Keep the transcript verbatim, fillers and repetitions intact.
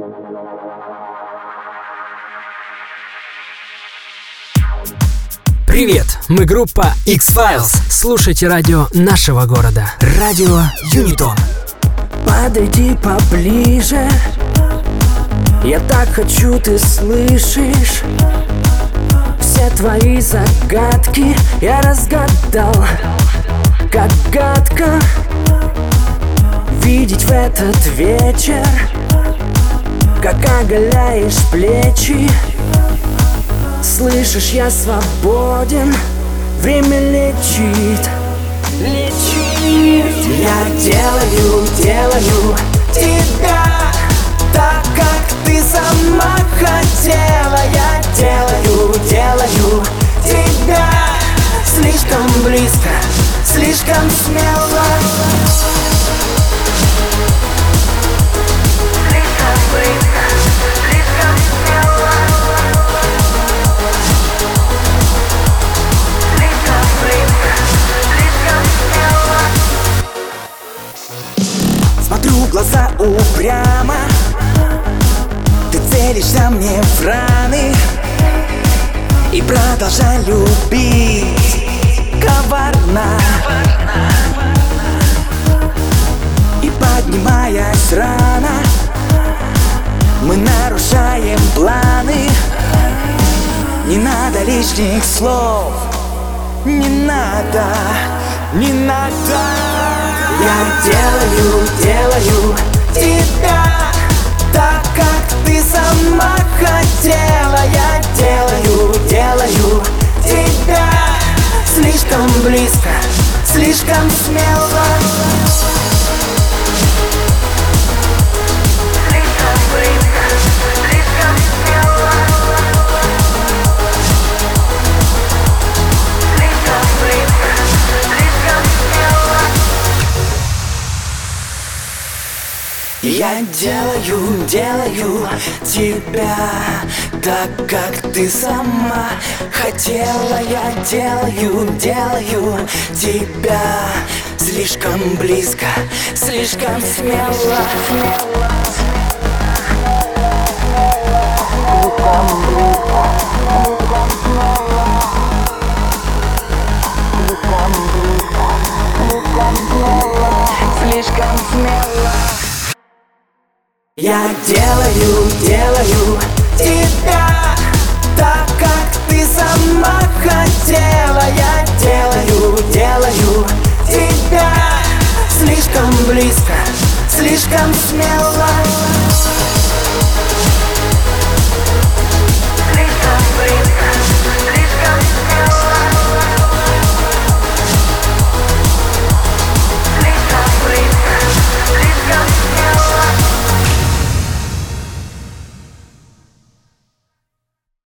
Привет, мы группа X-Files. Слушайте радио нашего города. Радио Юнитон. Подойди поближе, я так хочу, ты слышишь? Все твои загадки я разгадал. Как гадко видеть в этот вечер, как оголяешь плечи. Слышишь, я свободен, время лечит, лечит. Я делаю, делаю тебя так, как ты сама хотела. Я делаю, делаю тебя слишком близко, слишком смело. Слишком близко, слишком смело. Слишком близко, слишком смело. Смотрю в глаза упрямо, ты целишься мне в раны и продолжай любить коварно. И поднимаясь рано, мы нарушаем планы. Не надо лишних слов, не надо, не надо. Я делаю, делаю тебя так, как ты сама хотела. Я делаю, делаю тебя слишком близко, слишком смело. Слишком близко, слишком смело. Слишком близко, слишком смело. Я делаю, делаю тебя так, как ты сама хотела. Я делаю, делаю тебя слишком близко, слишком смело. Слишком смело. Я делаю, делаю тебя так, как ты сама хотела. Я делаю, делаю тебя слишком близко, слишком смело.